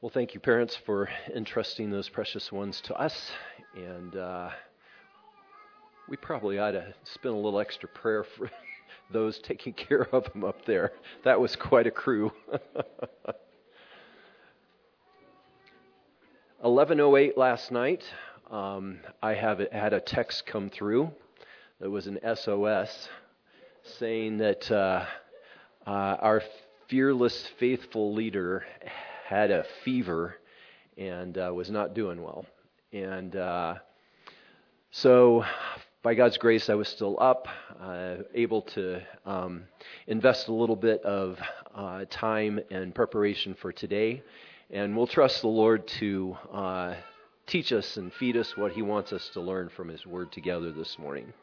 Well, thank you, parents, for entrusting those precious ones to us. And we probably ought to spend a little extra prayer for those taking care of them up there. That was quite a crew. 11:08 last night, I had a text come through that was an SOS saying that our fearless, faithful leader had a fever and was not doing well. And so by God's grace, I was still up, able to invest a little bit of time and preparation for today. And we'll trust the Lord to teach us and feed us what He wants us to learn from His Word together this morning.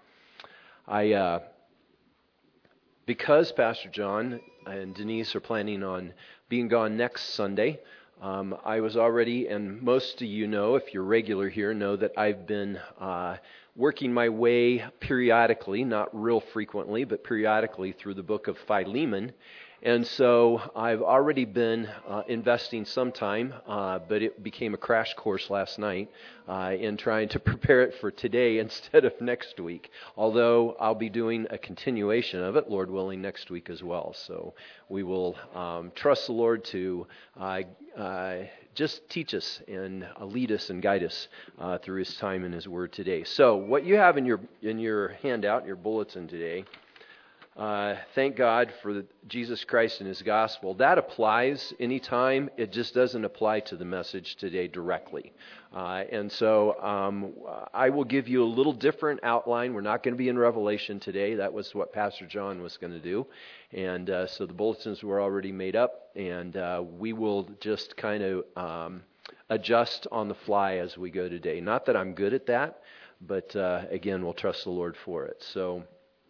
Because Pastor John and Denise are planning on being gone next Sunday, I was already, and most of you know, if you're regular here, know that I've been working my way periodically, not real frequently, but periodically through the book of Philemon. And so I've already been investing some time, but it became a crash course last night in trying to prepare it for today instead of next week. Although I'll be doing a continuation of it, Lord willing, next week as well. So we will trust the Lord to just teach us and lead us and guide us through His time in His Word today. So what you have in your handout, your bulletin today. Thank God for Jesus Christ and His gospel. That applies anytime. It just doesn't apply to the message today directly. And so I will give you a little different outline. We're not going to be in Revelation today. That was what Pastor John was going to do. And so the bulletins were already made up. And we will just kind of adjust on the fly as we go today. Not that I'm good at that, but again, we'll trust the Lord for it. So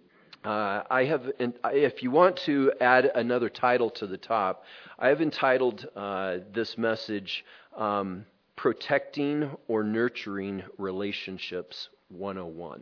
if you want to add another title to the top, I have entitled this message, Protecting or Nurturing Relationships 101.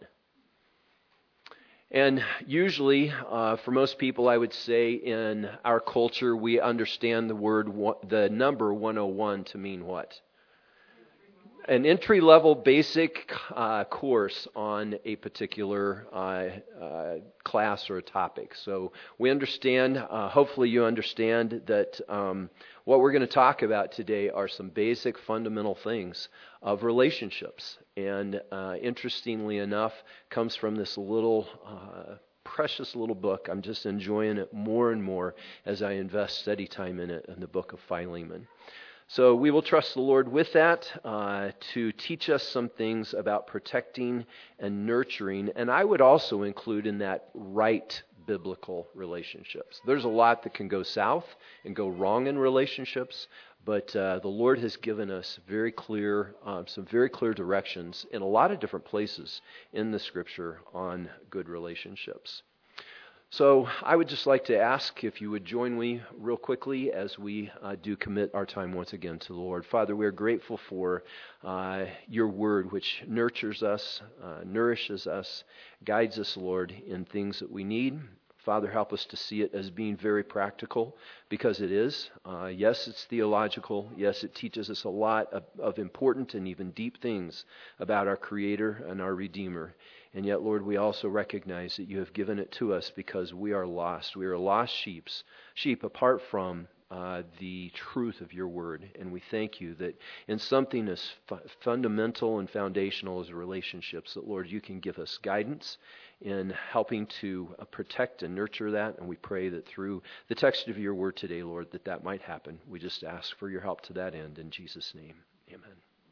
And usually, for most people, I would say in our culture, we understand the number 101 to mean what? An entry-level basic course on a particular class or a topic. So we understand, hopefully you understand that what we're going to talk about today are some basic fundamental things of relationships. And interestingly enough, comes from this little precious little book. I'm just enjoying it more and more as I invest study time in it, in the book of Philemon. So we will trust the Lord with that to teach us some things about protecting and nurturing. And I would also include in that right biblical relationships. There's a lot that can go south and go wrong in relationships, but the Lord has given us some very clear directions in a lot of different places in the Scripture on good relationships. So I would just like to ask if you would join me real quickly as we do commit our time once again to the Lord. Father, we are grateful for your word, which nurtures us, nourishes us, guides us, Lord, in things that we need. Father, help us to see it as being very practical, because it is. Yes, it's theological. Yes, it teaches us a lot of important and even deep things about our Creator and our Redeemer. And yet, Lord, we also recognize that you have given it to us because we are lost. We are lost sheep apart from the truth of your word. And we thank you that in something as fundamental and foundational as relationships, that, Lord, you can give us guidance in helping to protect and nurture that. And we pray that through the text of your word today, Lord, that might happen. We just ask for your help to that end. In Jesus' name, amen.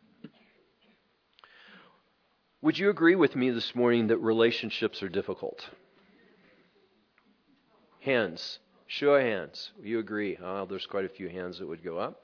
Would you agree with me this morning that relationships are difficult? Hands. Show of hands. You agree? There's quite a few hands that would go up.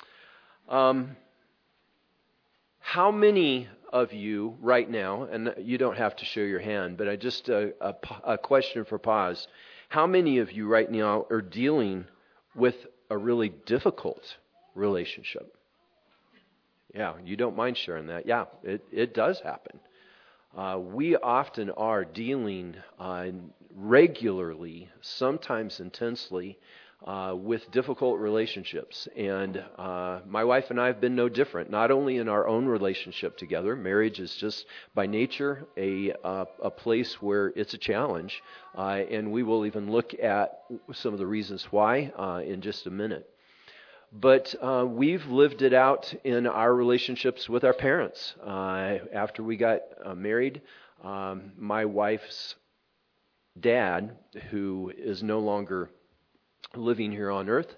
How many of you right now, and you don't have to show your hand, but just a question for pause. How many of you right now are dealing with a really difficult relationship? Yeah, you don't mind sharing that. Yeah, it does happen. We often are dealing regularly, sometimes intensely, with difficult relationships. And my wife and I have been no different, not only in our own relationship together. Marriage is just by nature a place where it's a challenge. And we will even look at some of the reasons why in just a minute. But we've lived it out in our relationships with our parents. After we got married, my wife's dad, who is no longer living here on earth,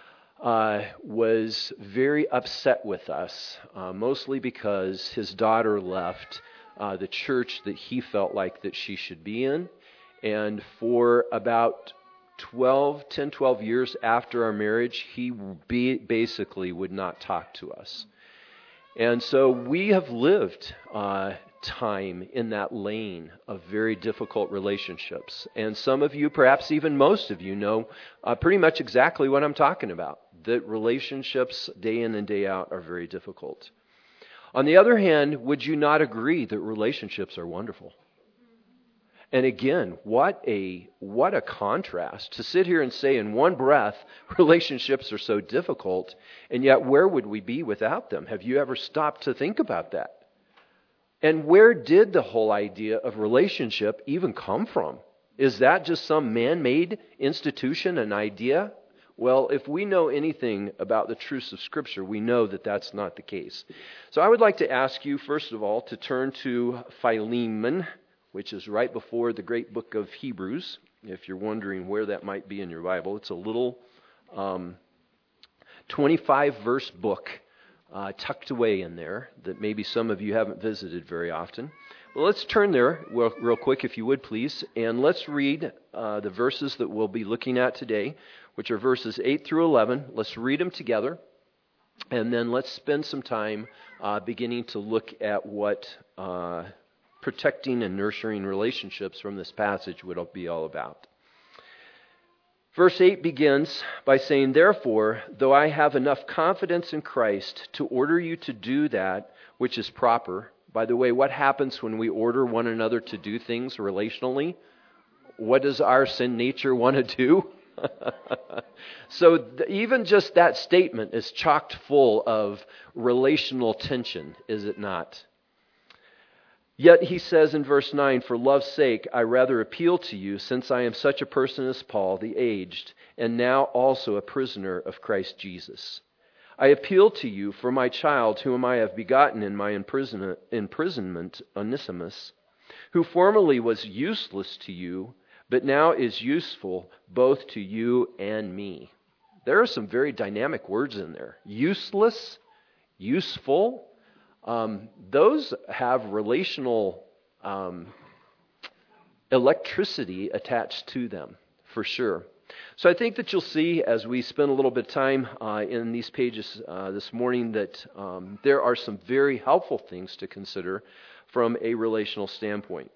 was very upset with us, mostly because his daughter left the church that he felt like that she should be in. And for about 12 years after our marriage, he basically would not talk to us. And so we have lived time in that lane of very difficult relationships. And some of you, perhaps even most of you, know pretty much exactly what I'm talking about, that relationships day in and day out are very difficult. On the other hand, would you not agree that relationships are wonderful? And again, what a contrast to sit here and say in one breath, relationships are so difficult, and yet where would we be without them? Have you ever stopped to think about that? And where did the whole idea of relationship even come from? Is that just some man-made institution, an idea? Well, if we know anything about the truths of Scripture, we know that that's not the case. So I would like to ask you, first of all, to turn to Philemon, which is right before the great book of Hebrews. If you're wondering where that might be in your Bible, it's a little 25-verse book tucked away in there that maybe some of you haven't visited very often. Well, let's turn there real quick, if you would, please, and let's read the verses that we'll be looking at today, which are verses 8 through 11. Let's read them together, and then let's spend some time beginning to look at what protecting and nurturing relationships from this passage would be all about. Verse 8 begins by saying, "Therefore, though I have enough confidence in Christ to order you to do that which is proper." By the way, what happens when we order one another to do things relationally? What does our sin nature want to do? So even just that statement is chock full of relational tension, is it not? Yet he says in verse 9, "For love's sake, I rather appeal to you, since I am such a person as Paul, the aged, and now also a prisoner of Christ Jesus. I appeal to you for my child, whom I have begotten in my imprisonment, Onesimus, who formerly was useless to you, but now is useful both to you and me." There are some very dynamic words in there. Useless, useful. Those have relational electricity attached to them, for sure. So I think that you'll see as we spend a little bit of time in these pages this morning that there are some very helpful things to consider from a relational standpoint.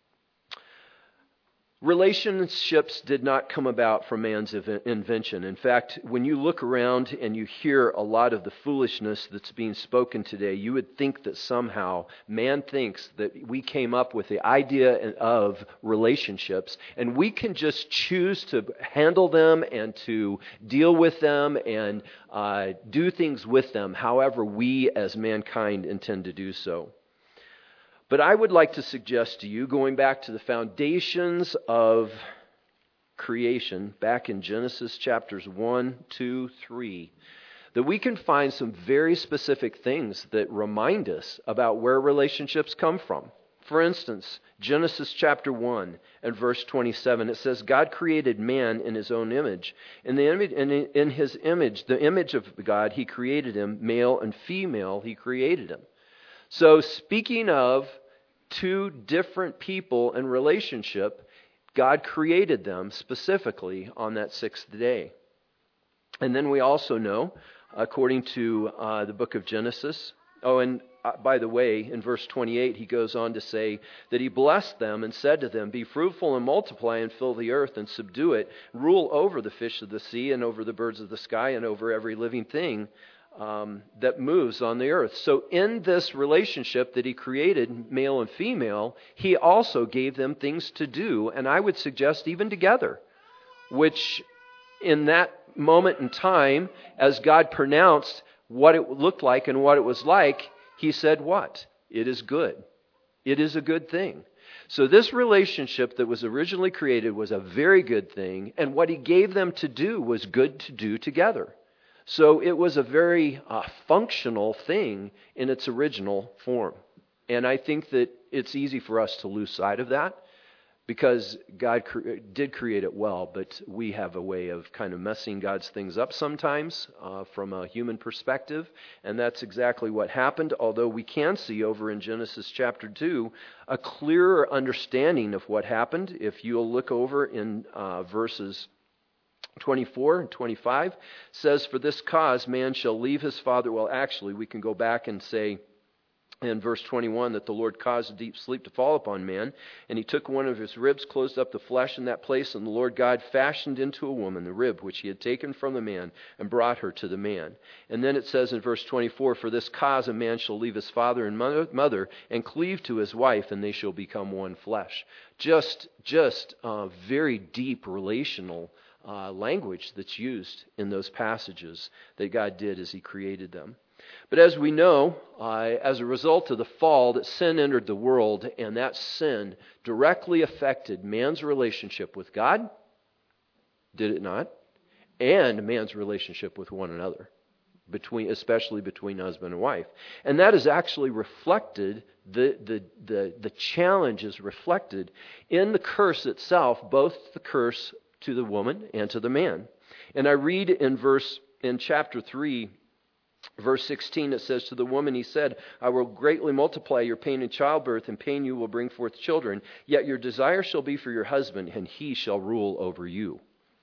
Relationships did not come about from man's invention. In fact, when you look around and you hear a lot of the foolishness that's being spoken today, you would think that somehow man thinks that we came up with the idea of relationships and we can just choose to handle them and to deal with them and do things with them however we as mankind intend to do so. But I would like to suggest to you, going back to the foundations of creation, back in Genesis chapters 1, 2, 3, that we can find some very specific things that remind us about where relationships come from. For instance, Genesis chapter 1 and verse 27, it says, "God created man in his own image. In his image, the image of God, he created him, male and female, he created him." So speaking of two different people in relationship, God created them specifically on that sixth day. And then we also know, according to the book of Genesis, and by the way, in verse 28, he goes on to say that he blessed them and said to them, "Be fruitful and multiply and fill the earth and subdue it, rule over the fish of the sea and over the birds of the sky and over every living thing that moves on the earth." So in this relationship that he created, male and female, he also gave them things to do, and I would suggest even together, which in that moment in time, as God pronounced what it looked like and what it was like, he said what? It is good. It is a good thing. So this relationship that was originally created was a very good thing, and what he gave them to do was good to do together. So it was a very functional thing in its original form. And I think that it's easy for us to lose sight of that, because God did create it well, but we have a way of kind of messing God's things up sometimes from a human perspective, and that's exactly what happened, although we can see over in Genesis chapter 2 a clearer understanding of what happened. If you'll look over in verses 24 and 25, says, "For this cause man shall leave his father." Well, actually, we can go back and say, in verse 21, that the Lord caused a deep sleep to fall upon man, and he took one of his ribs, closed up the flesh in that place, and the Lord God fashioned into a woman the rib which he had taken from the man, and brought her to the man. And then it says in verse 24, "For this cause a man shall leave his father and mother, and cleave to his wife, and they shall become one flesh." Just very deep relational language that's used in those passages that God did as he created them. But as we know, as a result of the fall, that sin entered the world, and that sin directly affected man's relationship with God, did it not? And man's relationship with one another, especially between husband and wife. And that is actually reflected, the challenge is reflected in the curse itself, both the curse to the woman and to the man. And I read in chapter 3, verse 16, it says, "To the woman he said, I will greatly multiply your pain in childbirth, and pain you will bring forth children. Yet your desire shall be for your husband, and he shall rule over you."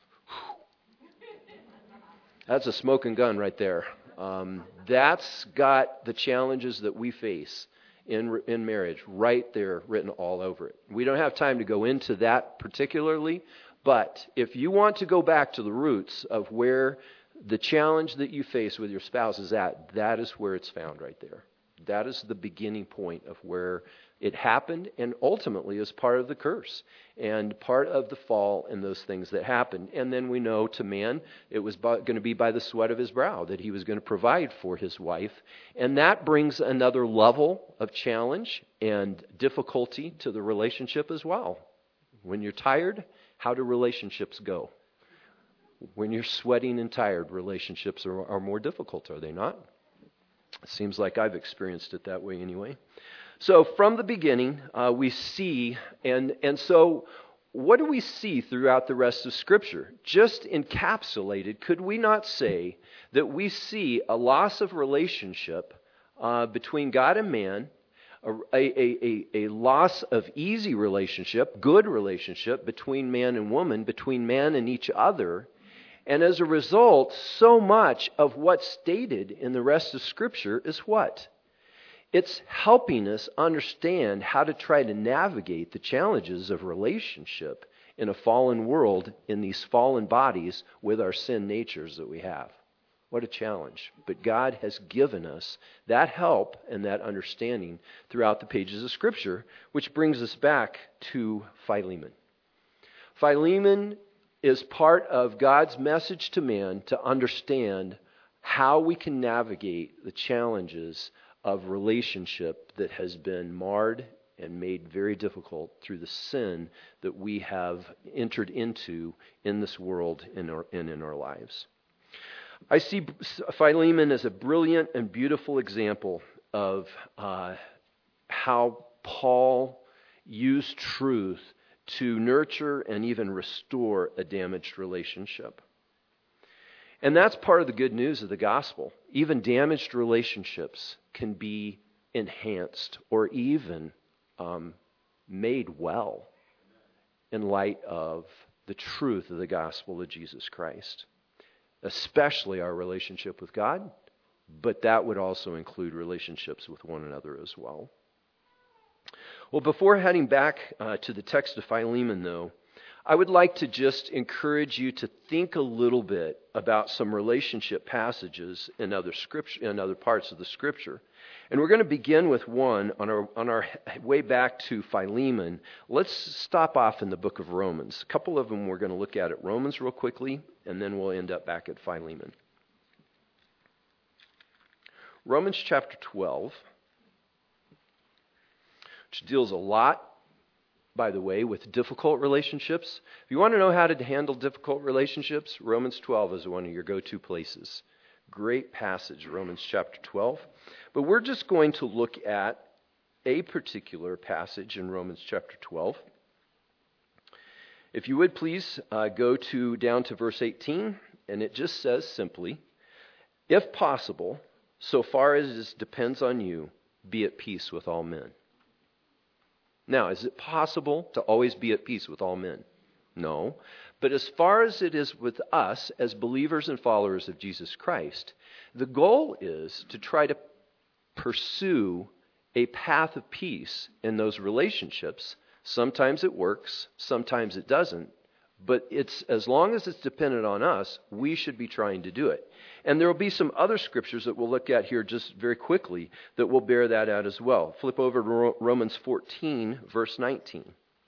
That's a smoking gun right there. That's got the challenges that we face in marriage right there written all over it. We don't have time to go into that particularly, but if you want to go back to the roots of where the challenge that you face with your spouse is at, that is where it's found right there. That is the beginning point of where it happened, and ultimately is part of the curse and part of the fall and those things that happened. And then we know to man, it was going to be by the sweat of his brow that he was going to provide for his wife. And that brings another level of challenge and difficulty to the relationship as well. When you're tired, how do relationships go? When you're sweating and tired, relationships are more difficult, are they not? It seems like I've experienced it that way anyway. So from the beginning, we see, and so what do we see throughout the rest of Scripture? Just encapsulated, could we not say that we see a loss of relationship between God and man, a loss of easy relationship, good relationship between man and woman, between man and each other. And as a result, so much of what's stated in the rest of Scripture is what? It's helping us understand how to try to navigate the challenges of relationship in a fallen world, in these fallen bodies with our sin natures that we have. What a challenge. But God has given us that help and that understanding throughout the pages of Scripture, which brings us back to Philemon. Philemon is part of God's message to man to understand how we can navigate the challenges of relationship that has been marred and made very difficult through the sin that we have entered into in this world and in our lives. I see Philemon as a brilliant and beautiful example of how Paul used truth to nurture and even restore a damaged relationship. And that's part of the good news of the gospel. Even damaged relationships can be enhanced or even made well in light of the truth of the gospel of Jesus Christ. Especially our relationship with God, but that would also include relationships with one another as well. Well, before heading back to the text of Philemon, though, I would like to just encourage you to think a little bit about some relationship passages in other scripture, in other parts of the Scripture. And we're going to begin with one on our way back to Philemon. Let's stop off in the book of Romans. A couple of them we're going to look at Romans real quickly, and then we'll end up back at Philemon. Romans chapter 12, which deals a lot, by the way, with difficult relationships. If you want to know how to handle difficult relationships, Romans 12 is one of your go-to places. Great passage, Romans chapter 12. But we're just going to look at a particular passage in Romans chapter 12. If you would please go down to verse 18, and it just says simply, if possible, so far as it depends on you, be at peace with all men. Now, is it possible to always be at peace with all men? No. But as far as it is with us as believers and followers of Jesus Christ, the goal is to try to pursue a path of peace in those relationships. Sometimes it works, sometimes it doesn't. But it's as long as it's dependent on us, we should be trying to do it. And there will be some other scriptures that we'll look at here just very quickly that will bear that out as well. Flip over to Romans 14, verse 19.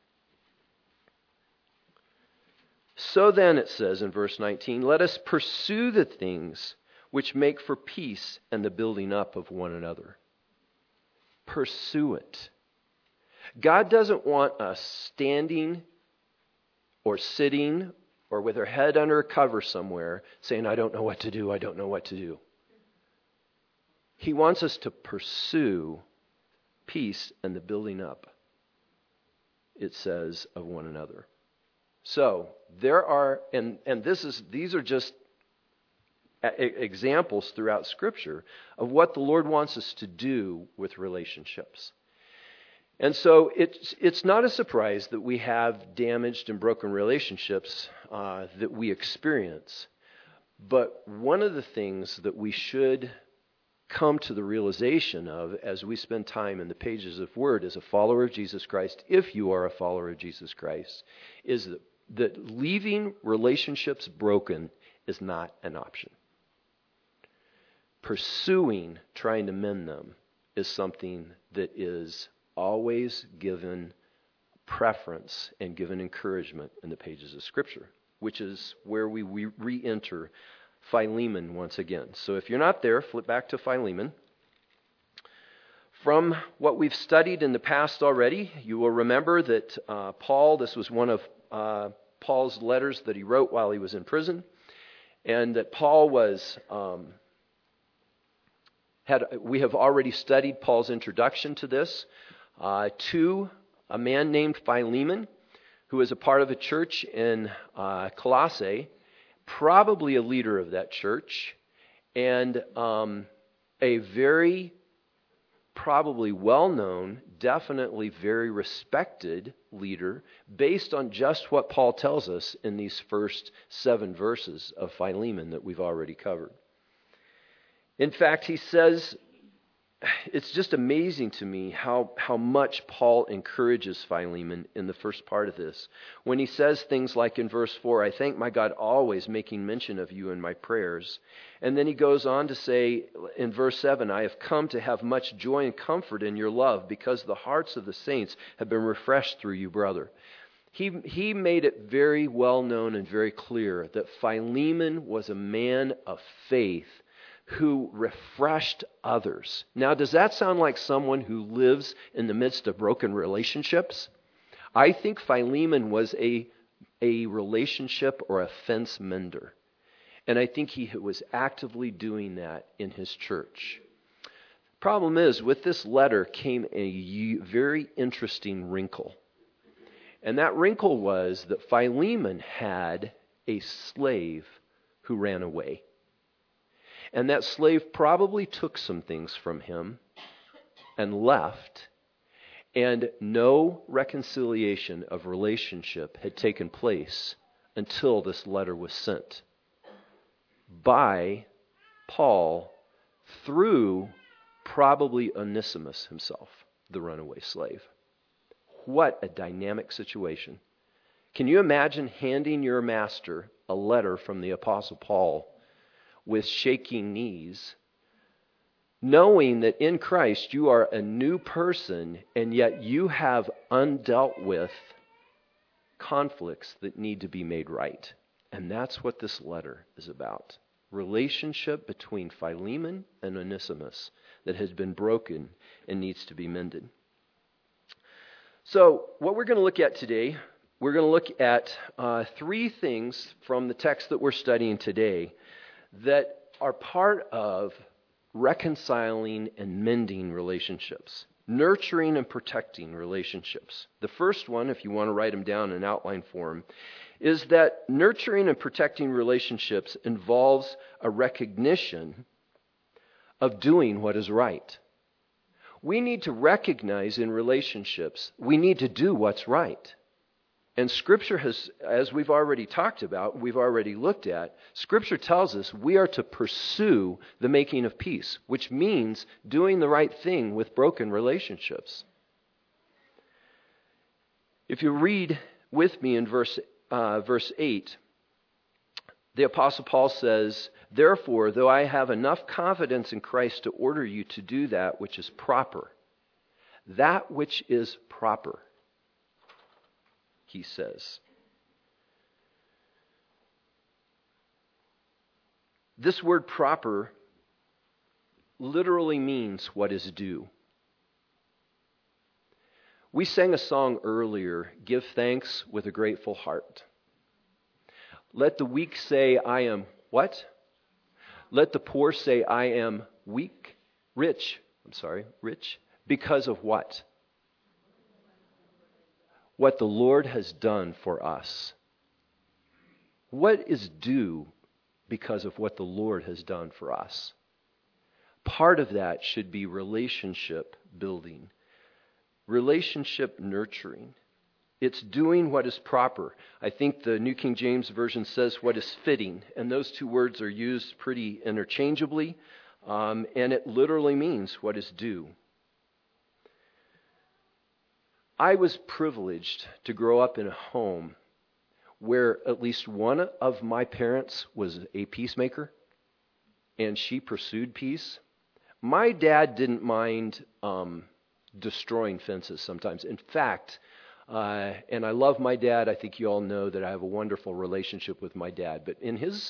So then, it says in verse 19, let us pursue the things which make for peace and the building up of one another. Pursue it. God doesn't want us standing or sitting or with our head under a cover somewhere saying, I don't know what to do, I don't know what to do. He wants us to pursue peace and the building up, it says, of one another. So, there are, and these are just examples throughout Scripture of what the Lord wants us to do with relationships. And so it's not a surprise that we have damaged and broken relationships that we experience. But one of the things that we should come to the realization of as we spend time in the pages of Word as a follower of Jesus Christ, if you are a follower of Jesus Christ, is that leaving relationships broken is not an option. Pursuing trying to mend them is something that is always given preference and given encouragement in the pages of Scripture, which is where we re-enter Philemon once again. So if you're not there, flip back to Philemon. From what we've studied in the past already, you will remember that Paul, this was one of Paul's letters that he wrote while he was in prison, and that Paul was... we have already studied Paul's introduction to this to a man named Philemon, who is a part of a church in Colossae, probably a leader of that church, and a very probably well-known, definitely very respected leader, based on just what Paul tells us in these first 7 verses of Philemon that we've already covered. In fact, he says, it's just amazing to me how much Paul encourages Philemon in the first part of this. When he says things like in verse 4, I thank my God always, making mention of you in my prayers. And then he goes on to say in verse 7, I have come to have much joy and comfort in your love, because the hearts of the saints have been refreshed through you, brother. He made it very well known and very clear that Philemon was a man of faith who refreshed others. Now, does that sound like someone who lives in the midst of broken relationships? I think Philemon was a relationship or a fence mender. And I think he was actively doing that in his church. Problem is, with this letter came a very interesting wrinkle. And that wrinkle was that Philemon had a slave who ran away. And that slave probably took some things from him and left, and no reconciliation of relationship had taken place until this letter was sent by Paul through probably Onesimus himself, the runaway slave. What a dynamic situation. Can you imagine handing your master a letter from the Apostle Paul with shaking knees, knowing that in Christ you are a new person, and yet you have undealt with conflicts that need to be made right? And that's what this letter is about. Relationship between Philemon and Onesimus that has been broken and needs to be mended. So what we're going to look at today, we're going to look at three things from the text that we're studying today that are part of reconciling and mending relationships, nurturing and protecting relationships. The first one, if you want to write them down in outline form, is that nurturing and protecting relationships involves a recognition of doing what is right. We need to recognize in relationships, we need to do what's right. And Scripture has, as we've already talked about, we've already looked at, Scripture tells us we are to pursue the making of peace, which means doing the right thing with broken relationships. If you read with me in verse 8, the Apostle Paul says, "Therefore, though I have enough confidence in Christ to order you to do that which is proper," that which is proper, he says. This word proper literally means what is due. We sang a song earlier, "Give thanks with a grateful heart." Let the weak say, "I am" what? Let the poor say, "I am rich. Because of what? What the Lord has done for us. What is due because of what the Lord has done for us? Part of that should be relationship building, relationship nurturing. It's doing what is proper. I think the New King James Version says what is fitting, and those two words are used pretty interchangeably, and it literally means what is due. I was privileged to grow up in a home where at least one of my parents was a peacemaker, and she pursued peace. My dad didn't mind destroying fences sometimes. In fact, and I love my dad. I think you all know that I have a wonderful relationship with my dad. But in his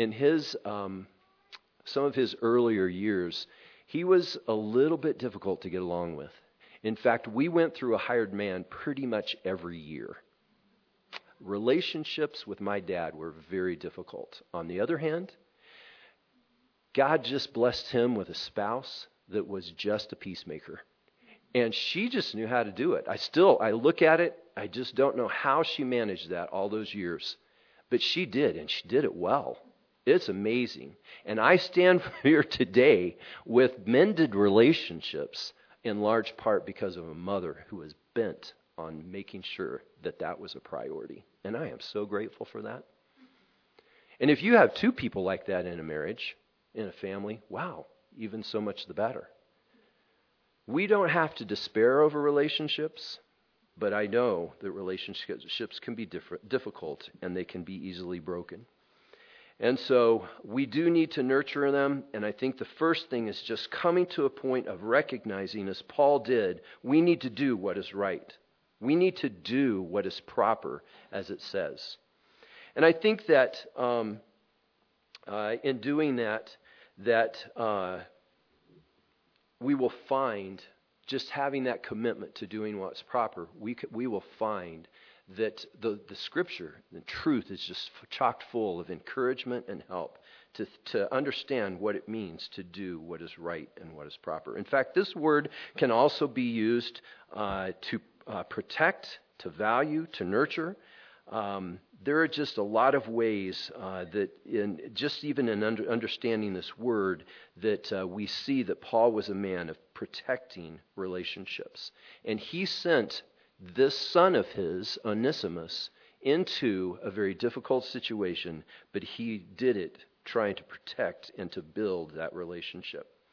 some of his earlier years, he was a little bit difficult to get along with. In fact, we went through a hired man pretty much every year. Relationships with my dad were very difficult. On the other hand, God just blessed him with a spouse that was just a peacemaker. And she just knew how to do it. I look at it, I just don't know how she managed that all those years. But she did, and she did it well. It's amazing. And I stand here today with mended relationships in large part because of a mother who was bent on making sure that that was a priority. And I am so grateful for that. And if you have two people like that in a marriage, in a family, wow, even so much the better. We don't have to despair over relationships, but I know that relationships can be difficult and they can be easily broken. And so we do need to nurture them, and I think the first thing is just coming to a point of recognizing, as Paul did, we need to do what is right. We need to do what is proper, as it says. And I think that in doing that we will find, just having that commitment to doing what's proper, we will find that the Scripture, the truth, is just chock full of encouragement and help to understand what it means to do what is right and what is proper. In fact, this word can also be used to protect, to value, to nurture. There are just a lot of ways that, even in understanding this word, that we see that Paul was a man of protecting relationships. And he sent this son of his, Onesimus, into a very difficult situation, but he did it trying to protect and to build that relationship.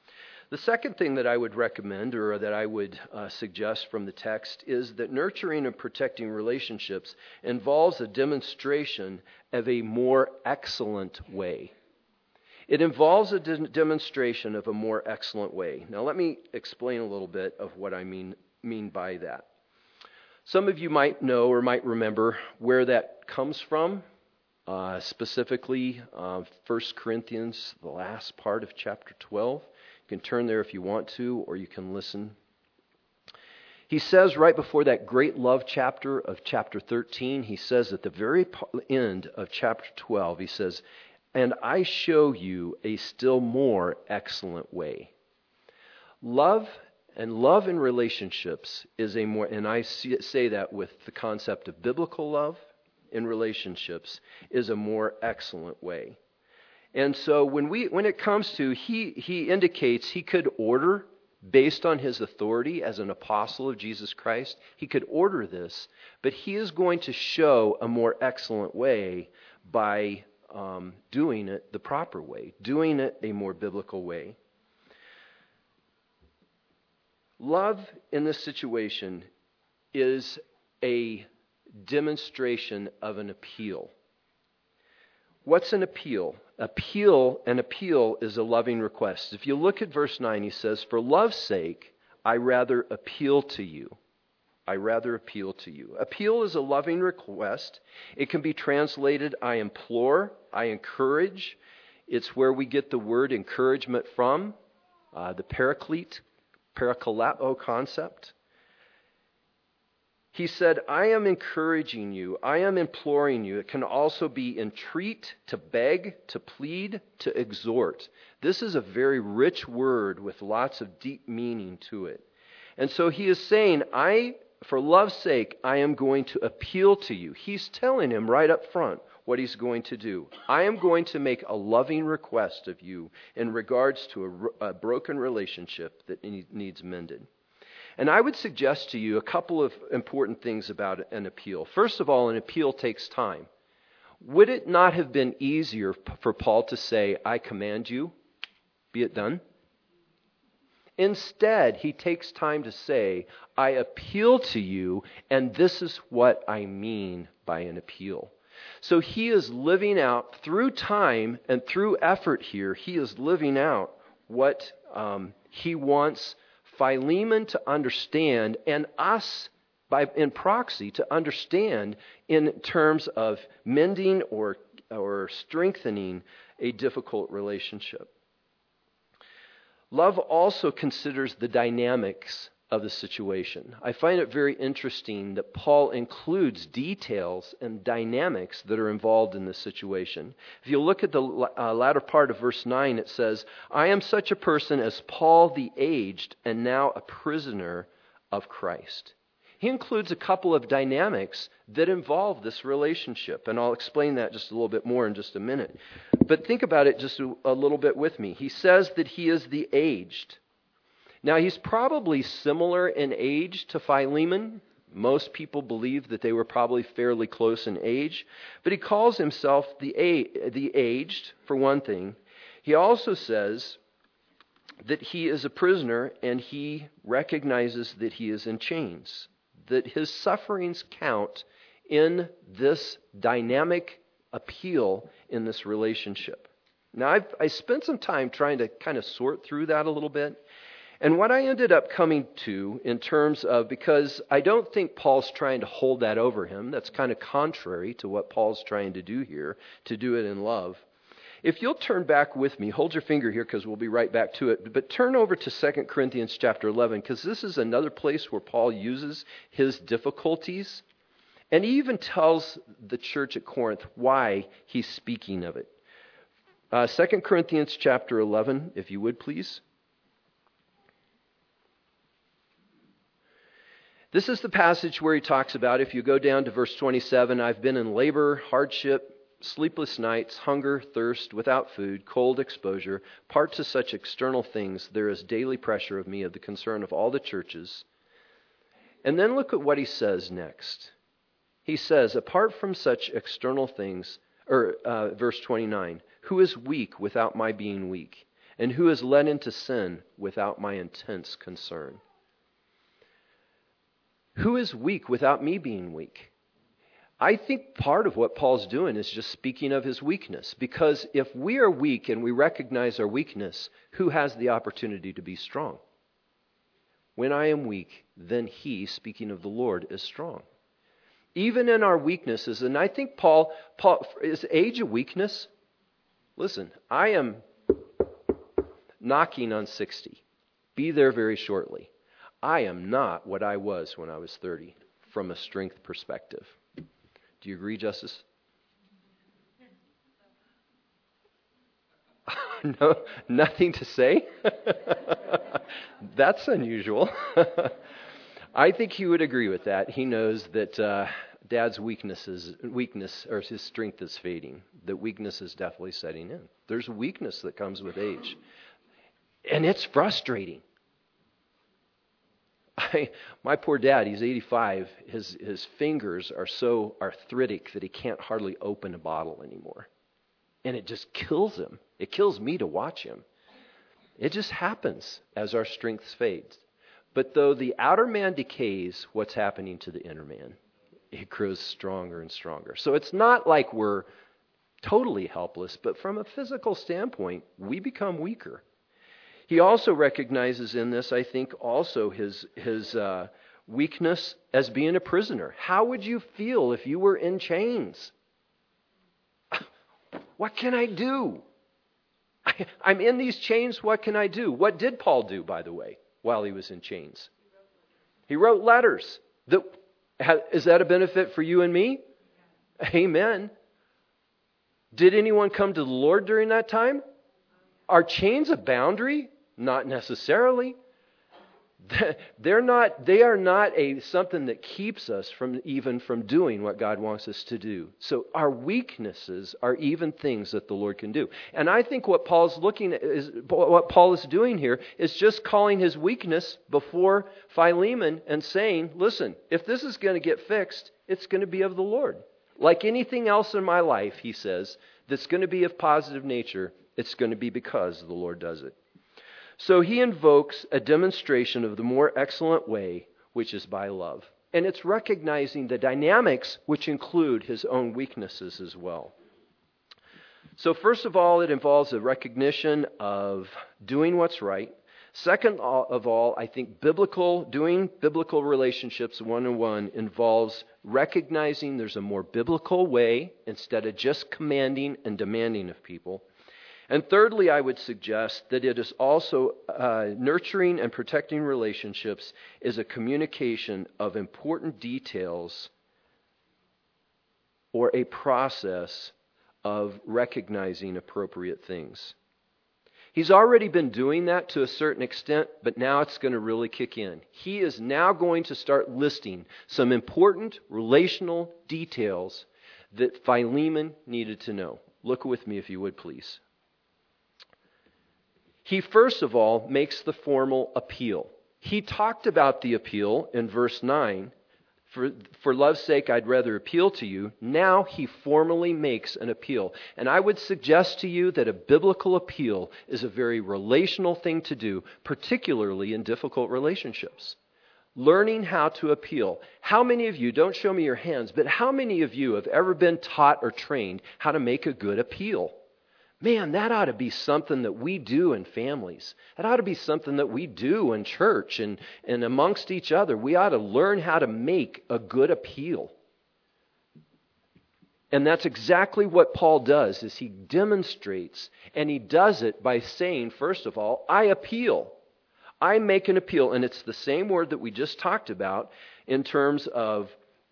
The second thing that I would recommend or that I would suggest from the text is that nurturing and protecting relationships involves a demonstration of a more excellent way. It involves a demonstration of a more excellent way. Now let me explain a little bit of what I mean by that. Some of you might know or might remember where that comes from. Specifically, 1 Corinthians, the last part of chapter 12. You can turn there if you want to, or you can listen. He says right before that great love chapter of chapter 13, he says at the very end of chapter 12, he says, "And I show you a still more excellent way." Love in relationships is a more, and I say that with the concept of biblical love in relationships, is a more excellent way. And so when it comes to, he indicates he could order, based on his authority as an apostle of Jesus Christ, he could order this, but he is going to show a more excellent way by doing it the proper way, doing it a more biblical way. Love in this situation is a demonstration of an appeal. What's an appeal? An appeal is a loving request. If you look at verse 9, he says, "For love's sake, I rather appeal to you." I rather appeal to you. Appeal is a loving request. It can be translated, I implore, I encourage. It's where we get the word encouragement from, the parakaleo concept. He said, I am encouraging you. I am imploring you. It can also be entreat, to beg, to plead, to exhort. This is a very rich word with lots of deep meaning to it. And so he is saying, for love's sake, I am going to appeal to you. He's telling him right up front what he's going to do. I am going to make a loving request of you in regards to a broken relationship that needs mended. And I would suggest to you a couple of important things about an appeal. First of all, an appeal takes time. Would it not have been easier for Paul to say, I command you, be it done? Instead, he takes time to say, I appeal to you, and this is what I mean by an appeal. So he is living out, through time and through effort here, he is living out what he wants Philemon to understand, and us in proxy to understand in terms of mending or strengthening a difficult relationship. Love also considers the dynamics of the situation. I find it very interesting that Paul includes details and dynamics that are involved in this situation. If you look at the latter part of verse 9, it says, I am such a person as Paul the aged, and now a prisoner of Christ. He includes a couple of dynamics that involve this relationship, and I'll explain that just a little bit more in just a minute. But think about it just a little bit with me. He says that he is the aged. Now, he's probably similar in age to Philemon. Most people believe that they were probably fairly close in age. But he calls himself the aged, for one thing. He also says that he is a prisoner, and he recognizes that he is in chains, that his sufferings count in this dynamic appeal in this relationship. Now, I spent some time trying to kind of sort through that a little bit. And what I ended up coming to in terms of, because I don't think Paul's trying to hold that over him. That's kind of contrary to what Paul's trying to do here, to do it in love. If you'll turn back with me, hold your finger here because we'll be right back to it. But turn over to 2 Corinthians chapter 11, because this is another place where Paul uses his difficulties. And he even tells the church at Corinth why he's speaking of it. 2 Corinthians chapter 11, if you would please. This is the passage where he talks about, if you go down to verse 27, I've been in labor, hardship, sleepless nights, hunger, thirst, without food, cold exposure, parts of such external things, there is daily pressure of me of the concern of all the churches. And then look at what he says next. He says, apart from such external things, verse 29, who is weak without my being weak? And who is led into sin without my intense concern? Who is weak without me being weak? I think part of what Paul's doing is just speaking of his weakness. Because if we are weak and we recognize our weakness, who has the opportunity to be strong? When I am weak, then he, speaking of the Lord, is strong. Even in our weaknesses, and I think Paul, is age a weakness? Listen, I am knocking on 60. Be there very shortly. I am not what I was when I was 30 from a strength perspective. Do you agree, Justice? No, nothing to say? That's unusual. I think he would agree with that. He knows that Dad's weakness or his strength is fading. That weakness is definitely setting in. There's weakness that comes with age. And it's frustrating. My poor dad, he's 85. His fingers are so arthritic that he can't hardly open a bottle anymore. And it just kills him. It kills me to watch him. It just happens as our strength fades. But though the outer man decays, what's happening to the inner man? It grows stronger and stronger. So it's not like we're totally helpless, but from a physical standpoint, we become weaker. He also recognizes in this, I think, also his weakness as being a prisoner. How would you feel if you were in chains? What can I do? I'm in these chains. What can I do? What did Paul do, by the way, while he was in chains? He wrote letters. Is that a benefit for you and me? Amen. Did anyone come to the Lord during that time? Are chains a boundary? Not necessarily. They are not something that keeps us from doing what God wants us to do. So our weaknesses are even things that the Lord can do. And I think what Paul is doing here is just calling his weakness before Philemon and saying, listen, if this is going to get fixed, it's going to be of the Lord. Like anything else in my life, he says, that's going to be of positive nature, it's going to be because the Lord does it. So he invokes a demonstration of the more excellent way, which is by love. And it's recognizing the dynamics which include his own weaknesses as well. So first of all, it involves a recognition of doing what's right. Second of all, I think doing biblical relationships one-on-one involves recognizing there's a more biblical way instead of just commanding and demanding of people. And thirdly, I would suggest that it is also nurturing and protecting relationships is a communication of important details or a process of recognizing appropriate things. He's already been doing that to a certain extent, but now it's going to really kick in. He is now going to start listing some important relational details that Philemon needed to know. Look with me if you would, please. He first of all makes the formal appeal. He talked about the appeal in verse 9. For love's sake, I'd rather appeal to you. Now he formally makes an appeal. And I would suggest to you that a biblical appeal is a very relational thing to do, particularly in difficult relationships. Learning how to appeal. How many of you, don't show me your hands, but how many of you have ever been taught or trained how to make a good appeal? Man, that ought to be something that we do in families. That ought to be something that we do in church and amongst each other. We ought to learn how to make a good appeal. And that's exactly what Paul does, is he demonstrates, and he does it by saying, first of all, I appeal. I make an appeal, and it's the same word that we just talked about in terms of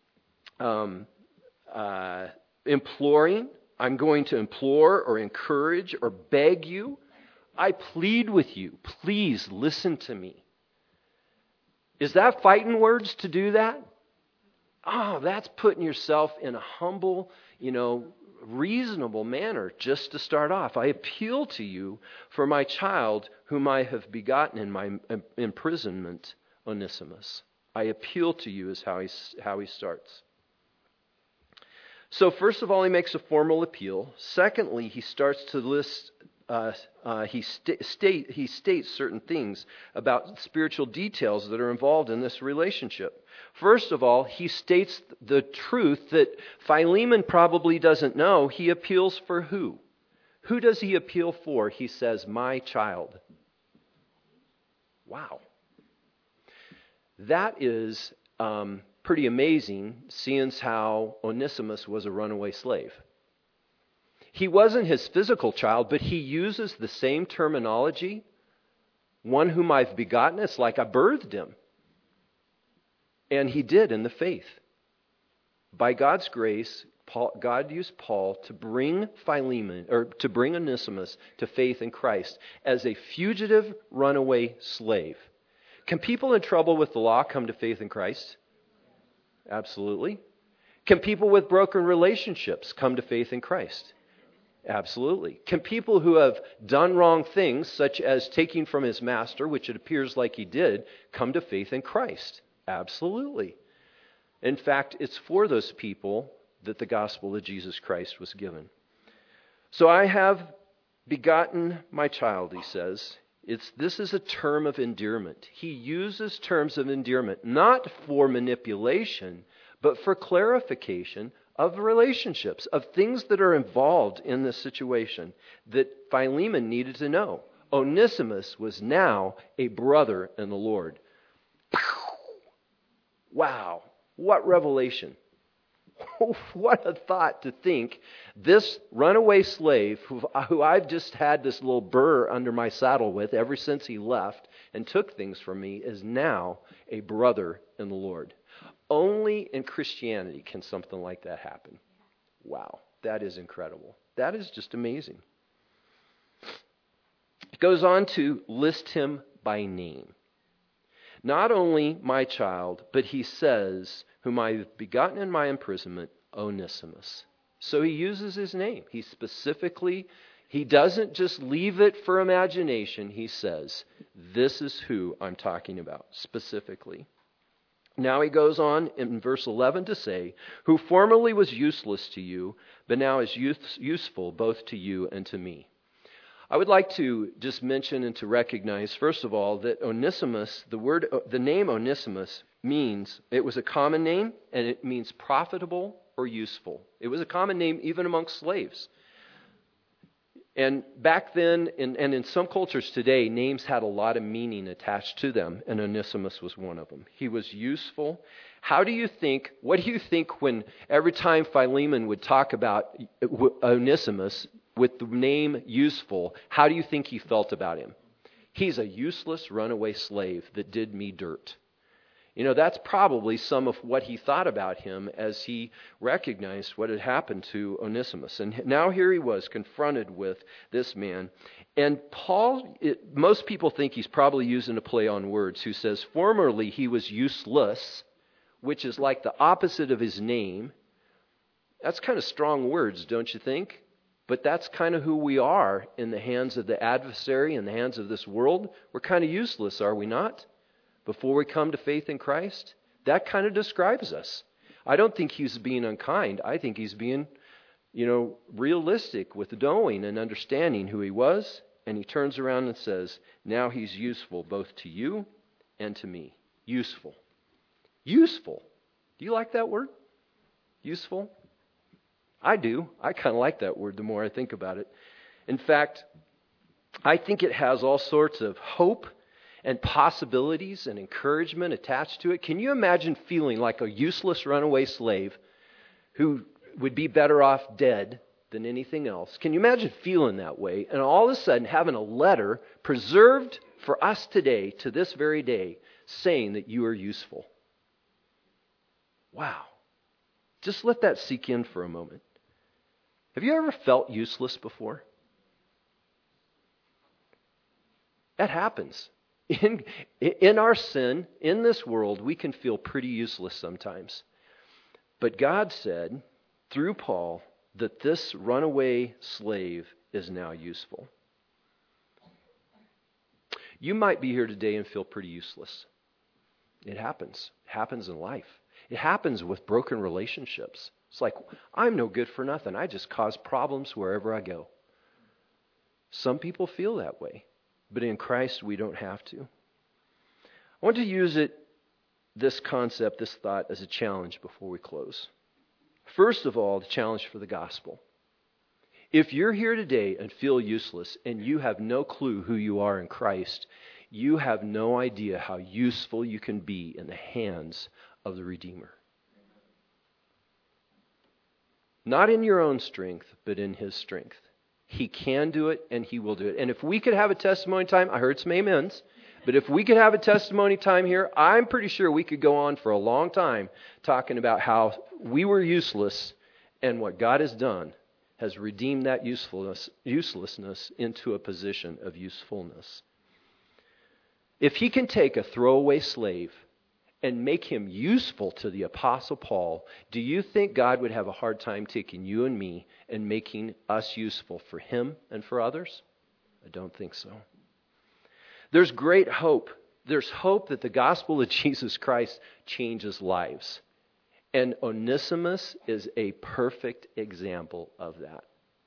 imploring. I'm going to implore or encourage or beg you. I plead with you. Please listen to me. Is that fighting words to do that? Oh, that's putting yourself in a humble, reasonable manner just to start off. I appeal to you for my child whom I have begotten in my imprisonment, Onesimus. I appeal to you is how he starts. So first of all, he makes a formal appeal. Secondly, he starts to list he states certain things about spiritual details that are involved in this relationship. First of all, he states the truth that Philemon probably doesn't know. He appeals for who? Who does he appeal for? He says, my child. Wow. That is pretty amazing, seeing how Onesimus was a runaway slave. He wasn't his physical child, but he uses the same terminology. One whom I've begotten, it's like I birthed him. And he did in the faith. By God's grace, God used Paul to bring Philemon, or to bring Onesimus to faith in Christ as a fugitive runaway slave. Can people in trouble with the law come to faith in Christ? Absolutely. Can people with broken relationships come to faith in Christ? Absolutely. Can people who have done wrong things, such as taking from his master, which it appears like he did, come to faith in Christ? Absolutely. In fact, it's for those people that the gospel of Jesus Christ was given. So I have begotten my child, he says. This is a term of endearment. He uses terms of endearment, not for manipulation, but for clarification of relationships, of things that are involved in this situation that Philemon needed to know. Onesimus was now a brother in the Lord. Wow, what revelation. What a thought to think this runaway slave who I've just had this little burr under my saddle with ever since he left and took things from me is now a brother in the Lord. Only in Christianity can something like that happen. Wow, that is incredible. That is just amazing. It goes on to list him by name. Not only my child, but he says, whom I have begotten in my imprisonment, Onesimus. So he uses his name. He doesn't just leave it for imagination. He says, this is who I'm talking about specifically. Now he goes on in verse 11 to say, who formerly was useless to you, but now is useful both to you and to me. I would like to just mention and to recognize, first of all, that Onesimus, the name Onesimus means, it was a common name, and it means profitable or useful. It was a common name even amongst slaves. And back then, and in some cultures today, names had a lot of meaning attached to them, and Onesimus was one of them. He was useful. What do you think when every time Philemon would talk about Onesimus with the name useful, how do you think he felt about him? He's a useless runaway slave that did me dirt. That's probably some of what he thought about him as he recognized what had happened to Onesimus. And now here he was confronted with this man. And Paul, most people think he's probably using a play on words, who says, formerly he was useless, which is like the opposite of his name. That's kind of strong words, don't you think? But that's kind of who we are in the hands of the adversary, in the hands of this world. We're kind of useless, are we not? Before we come to faith in Christ, that kind of describes us. I don't think he's being unkind. I think he's being, realistic with knowing and understanding who he was. And he turns around and says, now he's useful both to you and to me. Useful. Useful. Do you like that word? Useful? I do. I kind of like that word the more I think about it. In fact, I think it has all sorts of hope and possibilities and encouragement attached to it. Can you imagine feeling like a useless runaway slave who would be better off dead than anything else? Can you imagine feeling that way and all of a sudden having a letter preserved for us today, to this very day, saying that you are useful? Wow. Just let that sink in for a moment. Have you ever felt useless before? That happens. In our sin, in this world, we can feel pretty useless sometimes. But God said, through Paul, that this runaway slave is now useful. You might be here today and feel pretty useless. It happens. It happens in life. It happens with broken relationships. It's like, I'm no good for nothing. I just cause problems wherever I go. Some people feel that way, but in Christ we don't have to. I want to use this concept, this thought, as a challenge before we close. First of all, the challenge for the gospel. If you're here today and feel useless and you have no clue who you are in Christ, you have no idea how useful you can be in the hands of the Redeemer. Not in your own strength, but in His strength. He can do it and He will do it. And if we could have a testimony time, I heard some amens, but if we could have a testimony time here, I'm pretty sure we could go on for a long time talking about how we were useless and what God has done has redeemed that uselessness into a position of usefulness. If He can take a throwaway slave and make him useful to the Apostle Paul, do you think God would have a hard time taking you and me and making us useful for Him and for others? I don't think so. There's great hope. There's hope that the gospel of Jesus Christ changes lives. And Onesimus is a perfect example of that.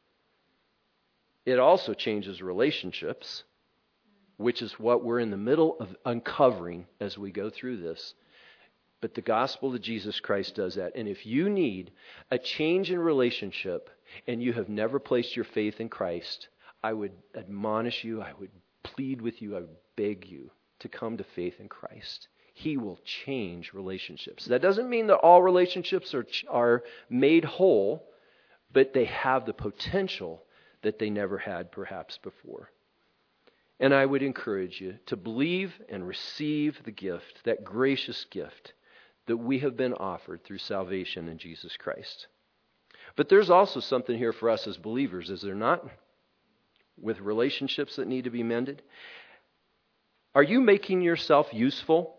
It also changes relationships, which is what we're in the middle of uncovering as we go through this. But the gospel of Jesus Christ does that. And if you need a change in relationship and you have never placed your faith in Christ, I would admonish you, I would plead with you, I would beg you to come to faith in Christ. He will change relationships. That doesn't mean that all relationships are made whole, but they have the potential that they never had perhaps before. And I would encourage you to believe and receive the gift, that gracious gift that we have been offered through salvation in Jesus Christ. But there's also something here for us as believers, is there not? With relationships that need to be mended. Are you making yourself useful?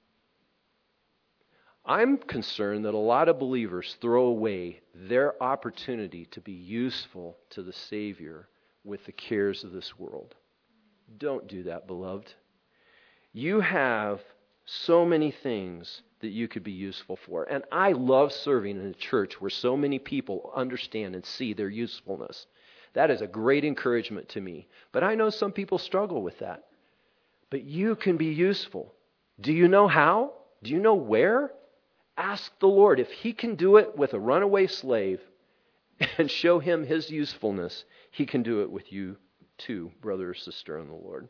I'm concerned that a lot of believers throw away their opportunity to be useful to the Savior with the cares of this world. Don't do that, beloved. You have so many things that you could be useful for. And I love serving in a church where so many people understand and see their usefulness. That is a great encouragement to me. But I know some people struggle with that. But you can be useful. Do you know how? Do you know where? Ask the Lord. If He can do it with a runaway slave and show him His usefulness, He can do it with you too, brother or sister in the Lord.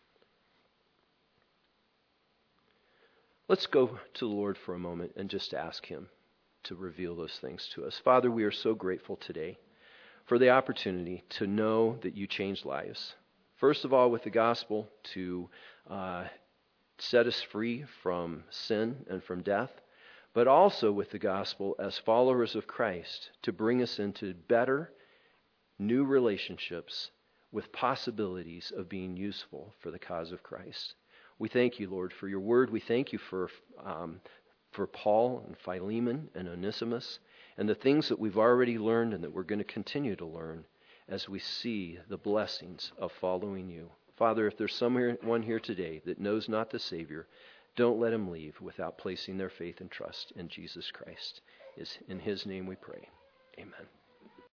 Let's go to the Lord for a moment and just ask Him to reveal those things to us. Father, we are so grateful today for the opportunity to know that You change lives. First of all, with the gospel, to set us free from sin and from death, but also with the gospel as followers of Christ to bring us into better, new relationships with possibilities of being useful for the cause of Christ. We thank You, Lord, for Your word. We thank You for Paul and Philemon and Onesimus and the things that we've already learned and that we're going to continue to learn as we see the blessings of following You. Father, if there's someone here today that knows not the Savior, don't let him leave without placing their faith and trust in Jesus Christ. In His name we pray. Amen.